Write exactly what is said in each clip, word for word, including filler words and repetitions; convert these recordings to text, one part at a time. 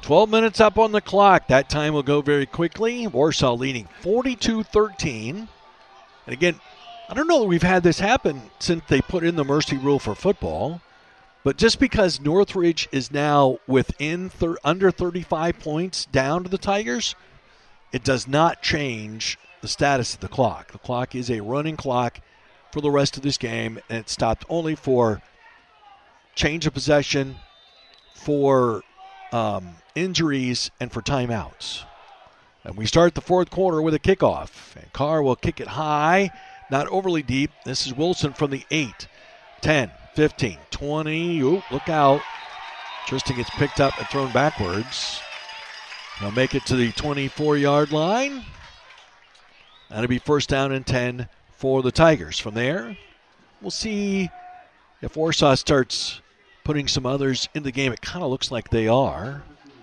twelve minutes up on the clock. That time will go very quickly. Warsaw leading forty-two thirteen. And again, I don't know that we've had this happen since they put in the mercy rule for football. But just because Northridge is now within thir- under thirty-five points down to the Tigers, it does not change the status of the clock. The clock is a running clock for the rest of this game, and it stopped only for change of possession, for um, injuries, and for timeouts. And we start the fourth quarter with a kickoff. And Carr will kick it high, not overly deep. This is Wilson from the eight, ten, fifteen, twenty. Ooh, look out. Tristan gets picked up and thrown backwards. He'll make it to the twenty-four-yard line. That'll be first down and ten for the Tigers. From there, we'll see if Warsaw starts putting some others in the game. It kind of looks like they are.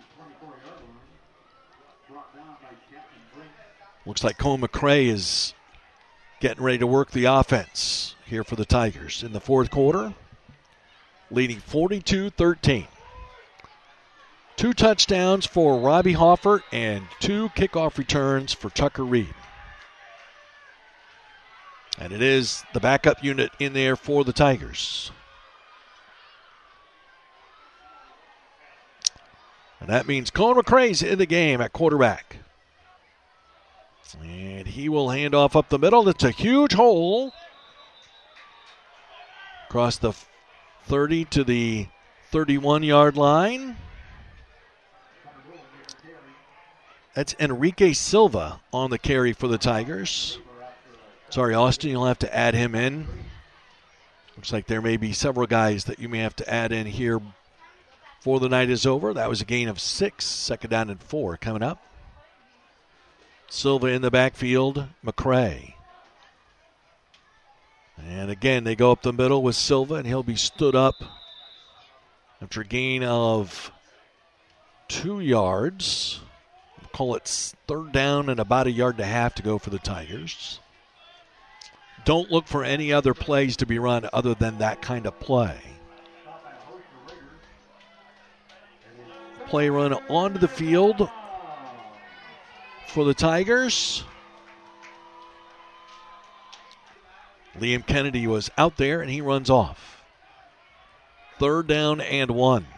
Looks like Cole McCray is getting ready to work the offense here for the Tigers in the fourth quarter, leading forty-two thirteen. Two touchdowns for Robbie Hoffert and two kickoff returns for Tucker Reed. And it is the backup unit in there for the Tigers. And that means Colin McCray's in the game at quarterback. And he will hand off up the middle. It's a huge hole. Across the thirty to the thirty-one-yard line. That's Enrique Silva on the carry for the Tigers. Sorry, Austin, you'll have to add him in. Looks like there may be several guys that you may have to add in here before the night is over. That was a gain of six. Second down and four coming up. Silva in the backfield. McCray. And again, they go up the middle with Silva, and he'll be stood up after a gain of two yards. We'll call it third down and about a yard and a half to go for the Tigers. Don't look for any other plays to be run other than that kind of play. Play run onto the field for the Tigers. Liam Kennedy was out there, and he runs off. Third down and one.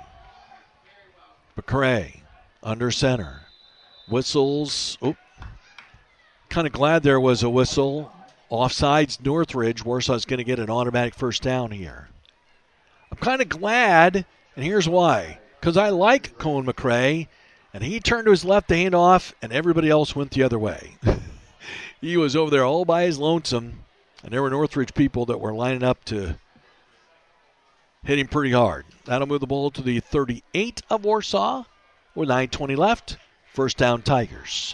McCray under center. Whistles. Oh, kind of glad there was a whistle. Offsides Northridge. Warsaw's going to get an automatic first down here. I'm kind of glad, and here's why. Because I like Colin McCray, and he turned to his left to hand off, and everybody else went the other way. He was over there all by his lonesome, and there were Northridge people that were lining up to hit him pretty hard. That'll move the ball to the thirty-eight of Warsaw with nine twenty left. First down, Tigers.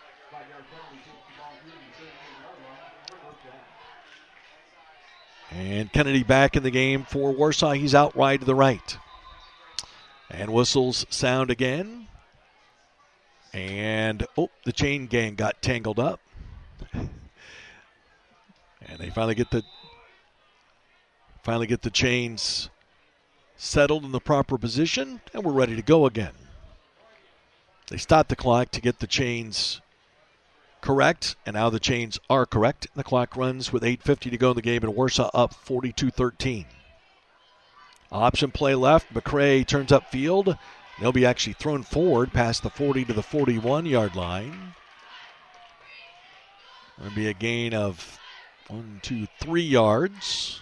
And Kennedy back in the game for Warsaw. He's out wide to the right. And whistles sound again. And, oh, the chain gang got tangled up. And they finally get the finally get the chains settled in the proper position, and we're ready to go again. They stopped the clock to get the chains correct, and now the chains are correct. The clock runs with eight fifty to go in the game, and Warsaw up forty-two thirteen. Option play left. McCray turns upfield. They'll be actually thrown forward past the forty to the forty-one-yard line. That'll be a gain of one, two, three yards.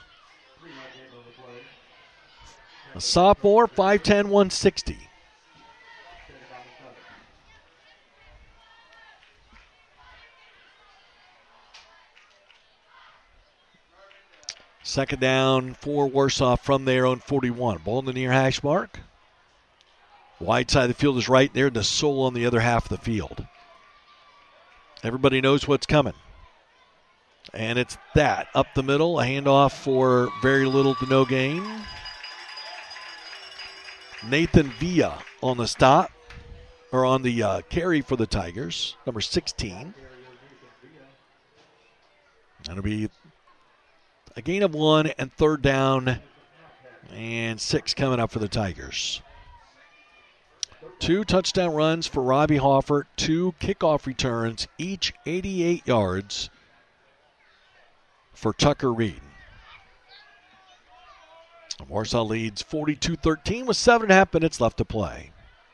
A sophomore, five ten, one sixty. Second down for Warsaw from their own forty-one. Ball in the near hash mark. Wide side of the field is right there. The Soul on the other half of the field. Everybody knows what's coming. And it's that. Up the middle. A handoff for very little to no gain. Nathan Villa on the stop. Or on the uh, carry for the Tigers. Number sixteen. That'll be a gain of one and third down and six coming up for the Tigers. Two touchdown runs for Robbie Hoffert, two kickoff returns, each eighty-eight yards for Tucker Reed. Warsaw leads forty-two thirteen with seven and a half minutes left to play.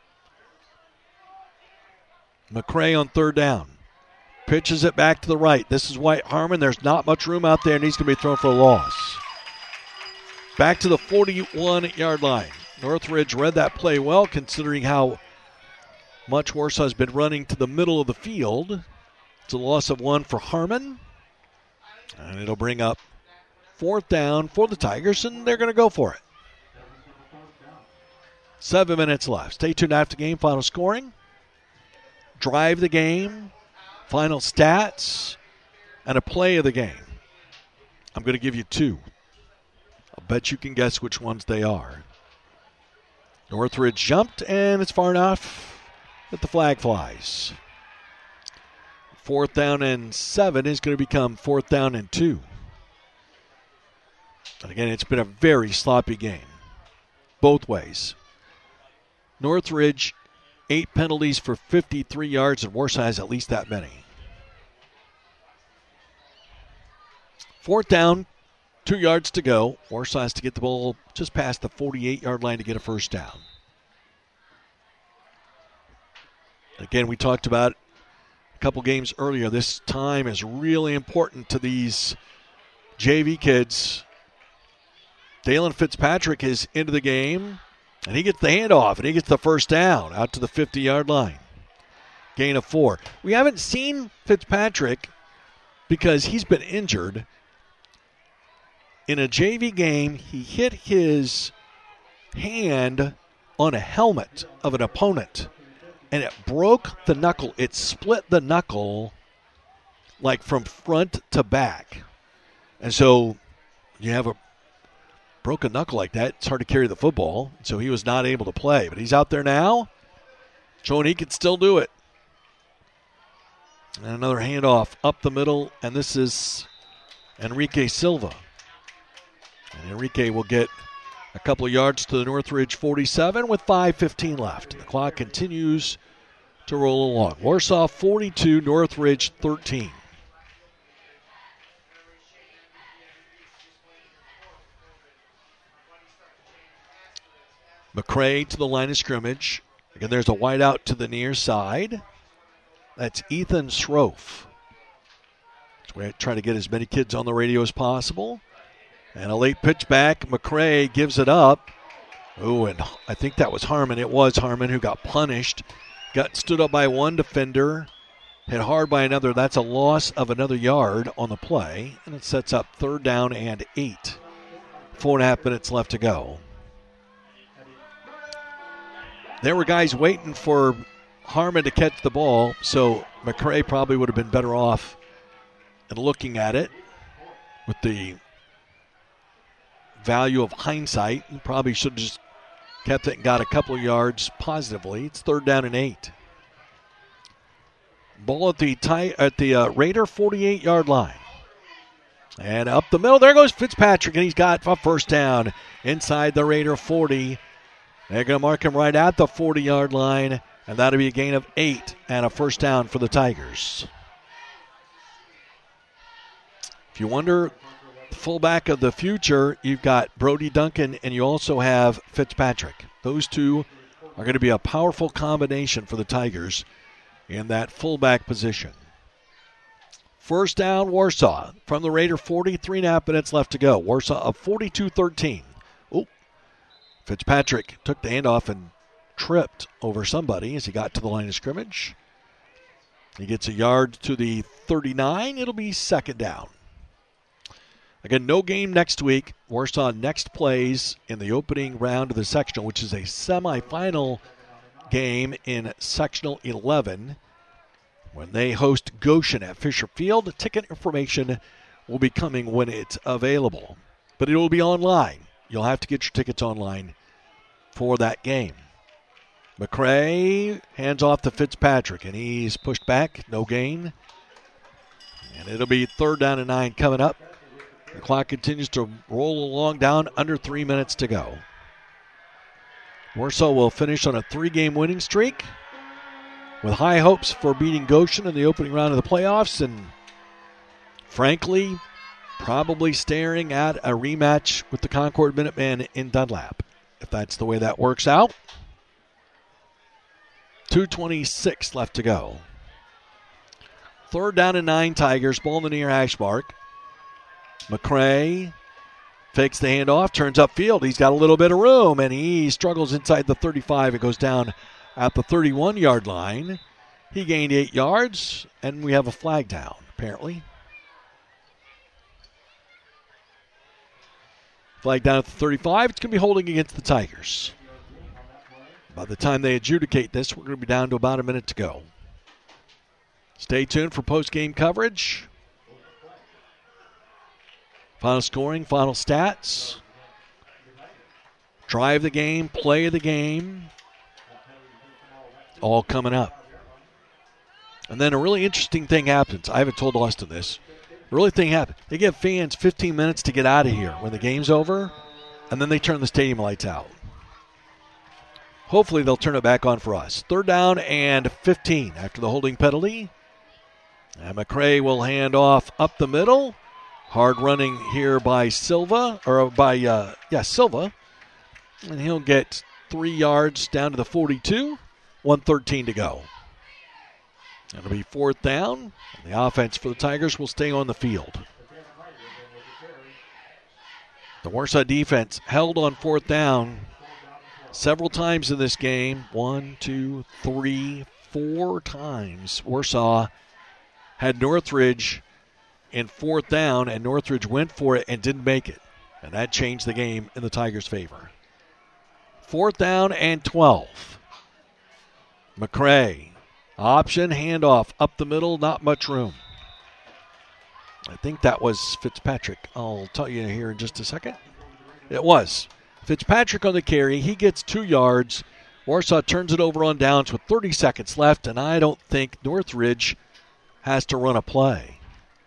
McCray on third down. Pitches it back to the right. This is White Harmon. There's not much room out there, and he's going to be thrown for a loss. Back to the forty-one-yard line. Northridge read that play well, considering how much Warsaw has been running to the middle of the field. It's a loss of one for Harmon. And it'll bring up fourth down for the Tigers, and they're going to go for it. Seven minutes left. Stay tuned after the game. Final scoring, drive the game, final stats, and a play of the game. I'm going to give you two. I'll bet you can guess which ones they are. Northridge jumped, and it's far enough that the flag flies. Fourth down and seven is going to become fourth down and two. And again, it's been a very sloppy game, both ways. Northridge, eight penalties for fifty-three yards, and Warsaw has at least that many. Fourth down, two yards to go. Warsaw has to get the ball just past the forty-eight-yard line to get a first down. Again, we talked about a couple games earlier. This time is really important to these J V kids. Dalen Fitzpatrick is into the game, and he gets the handoff, and he gets the first down out to the fifty-yard line. Gain of four. We haven't seen Fitzpatrick because he's been injured. In a J V game, he hit his hand on a helmet of an opponent, and it broke the knuckle. It split the knuckle like from front to back. And so you have a broken knuckle like that, it's hard to carry the football. So he was not able to play. But he's out there now, showing he can still do it. And another handoff up the middle, and this is Enrique Silva. And Enrique will get a couple of yards to the Northridge forty-seven with five fifteen left. The clock continues to roll along. Warsaw forty-two, Northridge thirteen. McCray to the line of scrimmage. Again, there's a wide out to the near side. That's Ethan Schroff. So we try to get as many kids on the radio as possible. And a late pitch back. McCray gives it up. Oh, and I think that was Harmon. It was Harmon who got punished. Got stood up by one defender. Hit hard by another. That's a loss of another yard on the play. And it sets up third down and eight. Four and a half minutes left to go. There were guys waiting for Harmon to catch the ball, so McCray probably would have been better off in looking at it with the value of hindsight. He probably should have just kept it and got a couple of yards positively. It's third down and eight. Ball at the tie, at the uh, Raider forty-eight-yard line. And up the middle, there goes Fitzpatrick, and he's got a first down inside the Raider forty. They're going to mark him right at the forty-yard line, and that'll be a gain of eight and a first down for the Tigers. If you wonder, fullback of the future, you've got Brody Duncan, and you also have Fitzpatrick. Those two are going to be a powerful combination for the Tigers in that fullback position. First down, Warsaw from the Raider forty, three and a half minutes left to go. Warsaw up forty-two thirteen. Oh, Fitzpatrick took the handoff and tripped over somebody as he got to the line of scrimmage. He gets a yard to the thirty-nine. It'll be second down. Again, no game next week. Warsaw next plays in the opening round of the sectional, which is a semifinal game in sectional eleven, when they host Goshen at Fisher Field. Ticket information will be coming when it's available, but it will be online. You'll have to get your tickets online for that game. McCray hands off to Fitzpatrick, and he's pushed back. No gain. And it'll be third down and nine coming up. The clock continues to roll along, down under three minutes to go. Warsaw will finish on a three-game winning streak with high hopes for beating Goshen in the opening round of the playoffs, and frankly, probably staring at a rematch with the Concord Minutemen in Dunlap, if that's the way that works out. two twenty-six left to go. Third down and nine, Tigers. Ball in the near hash mark. McCray fakes the handoff, turns upfield. He's got a little bit of room, and he struggles inside the thirty-five. It goes down at the thirty-one-yard line. He gained eight yards, and we have a flag down, apparently. Flag down at the thirty-five. It's going to be holding against the Tigers. By the time they adjudicate this, we're going to be down to about a minute to go. Stay tuned for post-game coverage. Final scoring, final stats. Drive the game, play of the game. All coming up. And then a really interesting thing happens. I haven't told Austin this. A really thing happens. They give fans fifteen minutes to get out of here when the game's over, and then they turn the stadium lights out. Hopefully they'll turn it back on for us. Third down and fifteen after the holding penalty. And McCray will hand off up the middle. Hard running here by Silva, or by, uh, yeah, Silva. And he'll get three yards down to the forty-two. one thirteen to go. It'll be fourth down. And the offense for the Tigers will stay on the field. The Warsaw defense held on fourth down several times in this game. One, two, three, four times. Warsaw had Northridge in fourth down, and Northridge went for it and didn't make it. And that changed the game in the Tigers' favor. Fourth down and twelve. McCray. Option, handoff, up the middle, not much room. I think that was Fitzpatrick. I'll tell you here in just a second. It was. Fitzpatrick on the carry. He gets two yards. Warsaw turns it over on downs with thirty seconds left, and I don't think Northridge has to run a play.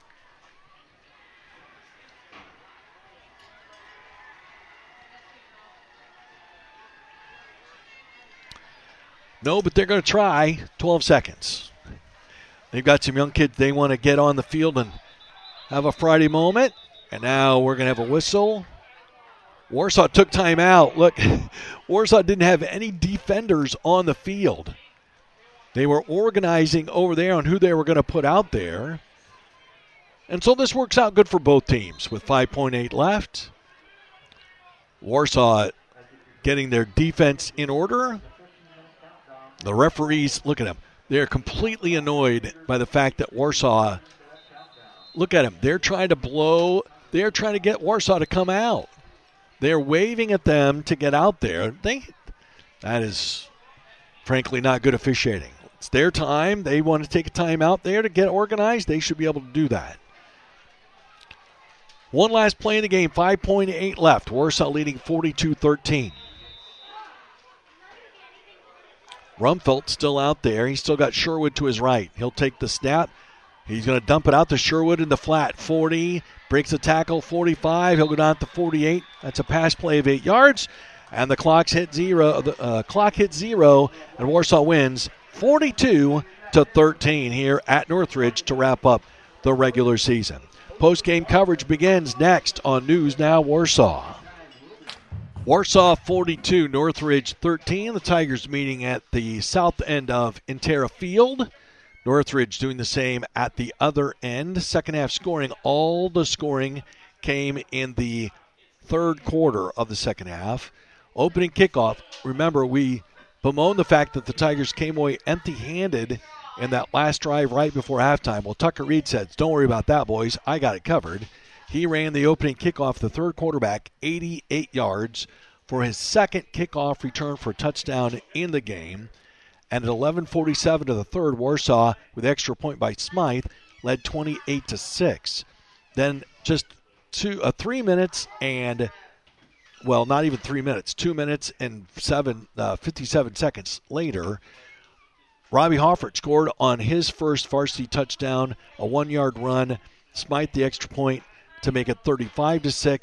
No, but they're going to try. twelve seconds. They've got some young kids they want to get on the field and have a Friday moment. And now we're going to have a whistle. Warsaw took time out. Look, Warsaw didn't have any defenders on the field. They were organizing over there on who they were going to put out there. And so this works out good for both teams with five point eight left. Warsaw getting their defense in order. The referees, look at them. They're completely annoyed by the fact that Warsaw, look at them. They're trying to blow, they're trying to get Warsaw to come out. They're waving at them to get out there. They, that is, frankly, not good officiating. It's their time. They want to take a time out there to get organized. They should be able to do that. One last play in the game, five point eight left. Warsaw leading forty-two thirteen. Rumfelt still out there. He's still got Sherwood to his right. He'll take the snap. He's going to dump it out to Sherwood in the flat. forty, breaks the tackle, forty-five. He'll go down to forty-eight. That's a pass play of eight yards. And the clock's hit zero. The uh, clock hits zero, and Warsaw wins forty-two to thirteen here at Northridge to wrap up the regular season. Post-game coverage begins next on News Now Warsaw. Warsaw forty-two, Northridge thirteen. The Tigers meeting at the south end of Intera Field. Northridge doing the same at the other end. Second half scoring. All the scoring came in the third quarter of the second half. Opening kickoff. Remember, we bemoan the fact that the Tigers came away empty-handed in that last drive right before halftime. Well, Tucker Reed said, don't worry about that, boys. I got it covered. He ran the opening kickoff, the third quarterback, eighty-eight yards for his second kickoff return for a touchdown in the game. And at eleven forty-seven to the third, Warsaw, with extra point by Smythe, led twenty-eight to six. Then just two, uh, three minutes and, well, not even three minutes, two minutes and seven, uh, fifty-seven seconds later, Robbie Hoffert scored on his first varsity touchdown, a one-yard run. Smythe the extra point to make it thirty-five to six.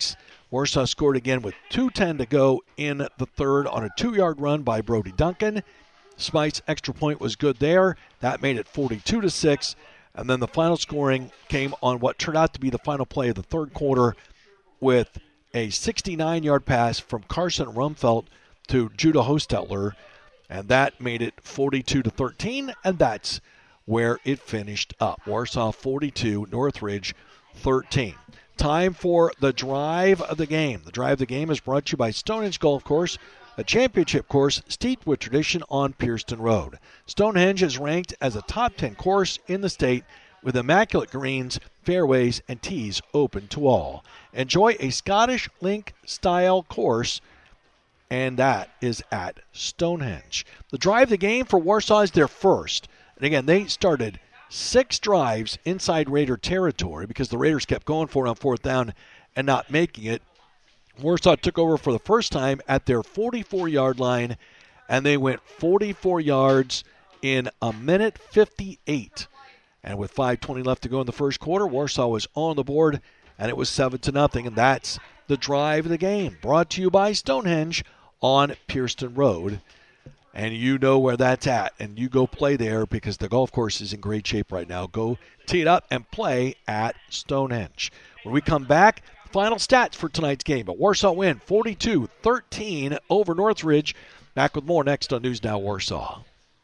Warsaw scored again with two ten to go in the third on a two-yard run by Brody Duncan. Smythe's extra point was good there. That made it forty-two to six. And then the final scoring came on what turned out to be the final play of the third quarter with a sixty-nine-yard pass from Carson Rumfeld to Judah Hostetler. And that made it forty-two to thirteen, and that's where it finished up. Warsaw forty-two, Northridge thirteen. Time for the drive of the game. The drive of the game is brought to you by Stonehenge Golf Course, a championship course steeped with tradition on Pierceton Road. Stonehenge is ranked as a top ten course in the state with immaculate greens, fairways, and tees open to all. Enjoy a Scottish link-style course, and that is at Stonehenge. The drive of the game for Warsaw is their first. And again, they started six drives inside Raider territory because the Raiders kept going for it on fourth down and not making it. Warsaw took over for the first time at their forty-four-yard line, and they went forty-four yards in a minute fifty-eight. And with five twenty left to go in the first quarter, Warsaw was on the board, and it was seven to nothing. And that's the drive of the game, brought to you by Stonehenge on Pierceton Road. And you know where that's at, and you go play there because the golf course is in great shape right now. Go tee it up and play at Stonehenge. When we come back, final stats for tonight's game. But Warsaw win forty-two thirteen over Northridge. Back with more next on News Now Warsaw.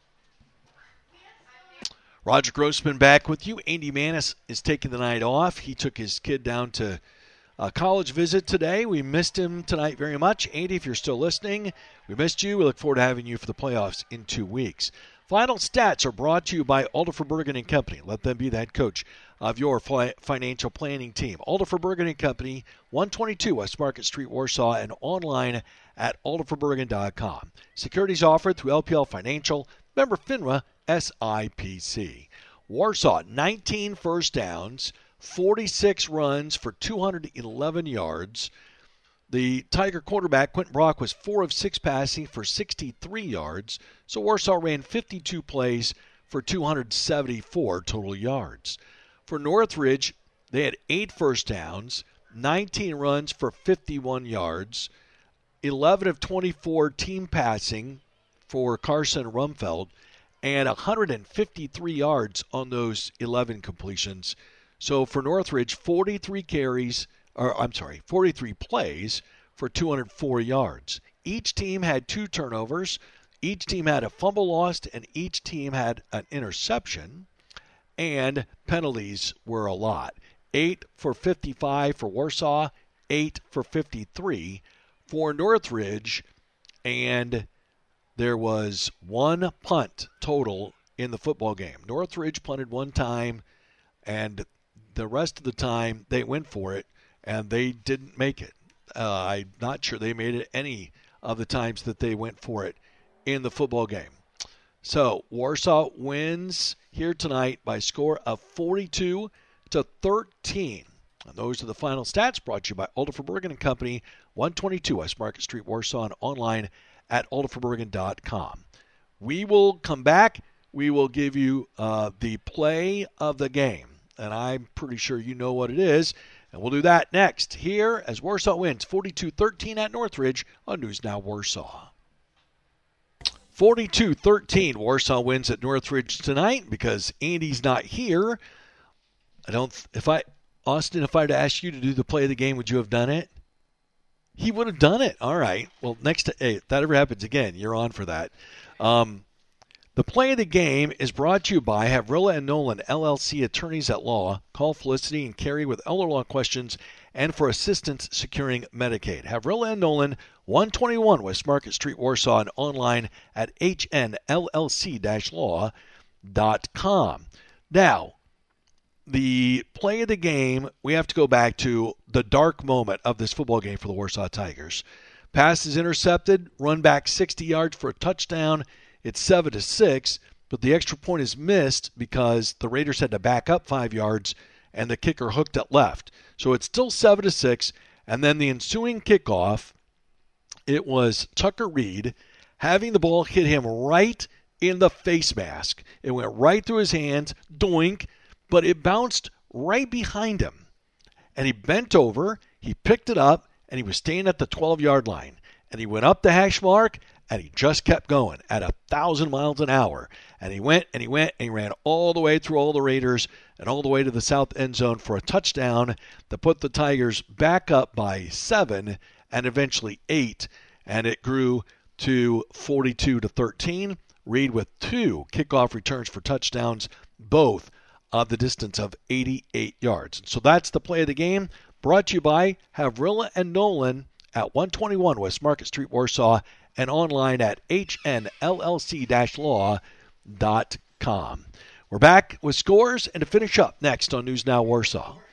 Roger Grossman back with you. Andy Manis is taking the night off. He took his kid down to a college visit today. We missed him tonight very much. Andy, if you're still listening, we missed you. We look forward to having you for the playoffs in two weeks. Final stats are brought to you by Alderfer Bergen and Company. Let them be that coach of your fi- financial planning team. Alderfer Bergen and Company, one twenty-two West Market Street, Warsaw, and online at alderfer bergen dot com. Securities offered through L P L Financial, member FINRA, S I P C. Warsaw, nineteen first downs, forty-six runs for two hundred eleven yards. The Tiger quarterback, Quentin Brock, was four of six passing for sixty-three yards. So Warsaw ran fifty-two plays for two hundred seventy-four total yards. For Northridge, they had eight first downs, nineteen runs for fifty-one yards, eleven of twenty-four team passing for Carson Rumfeld, and one hundred fifty-three yards on those eleven completions. So for Northridge, forty-three carries, or I'm sorry, forty-three plays for two hundred four yards. Each team had two turnovers, each team had a fumble lost, and each team had an interception, and penalties were a lot. eight for fifty-five for Warsaw, eight for fifty-three for Northridge, and there was one punt total in the football game. Northridge punted one time, and the rest of the time they went for it, and they didn't make it. Uh, I'm not sure they made it any of the times that they went for it in the football game. So Warsaw wins here tonight by a score of forty-two to thirteen. And those are the final stats brought to you by Alderfer Bergen and Company, one twenty-two West Market Street, Warsaw, and online at alderfer bergen dot com. We will come back. We will give you uh, the play of the game. And I'm pretty sure you know what it is. And we'll do that next here as Warsaw wins forty-two thirteen at Northridge on News Now Warsaw. forty-two thirteen, Warsaw wins at Northridge tonight because Andy's not here. I don't, if I, Austin, if I had asked you to do the play of the game, would you have done it? He would have done it. All right. Well, next, hey, if that ever happens again, you're on for that. Um, the play of the game is brought to you by Havrilla and Nolan, L L C attorneys at law. Call Felicity and Carrie with elder law questions and for assistance securing Medicaid. Havrilla and Nolan, one twenty-one West Market Street, Warsaw, and online at h n l l c dash law dot com. Now, the play of the game, we have to go back to the dark moment of this football game for the Warsaw Tigers. Pass is intercepted, run back sixty yards for a touchdown. It's seven to six, but the extra point is missed because the Raiders had to back up five yards and the kicker hooked it left. So it's still seven to six, and then the ensuing kickoff, it was Tucker Reed having the ball hit him right in the face mask. It went right through his hands, doink, but it bounced right behind him. And he bent over, he picked it up, and he was staying at the twelve-yard line. And he went up the hash mark, and he just kept going at a thousand miles an hour. And he went and he went and he ran all the way through all the Raiders and all the way to the south end zone for a touchdown that put the Tigers back up by seven and eventually eight. And it grew to forty-two to thirteen. Reed with two kickoff returns for touchdowns, both of the distance of eighty-eight yards. So that's the play of the game, brought to you by Havrilla and Nolan at one twenty-one West Market Street, Warsaw, and online at H N L L C law dot com. We're back with scores and to finish up next on News Now Warsaw.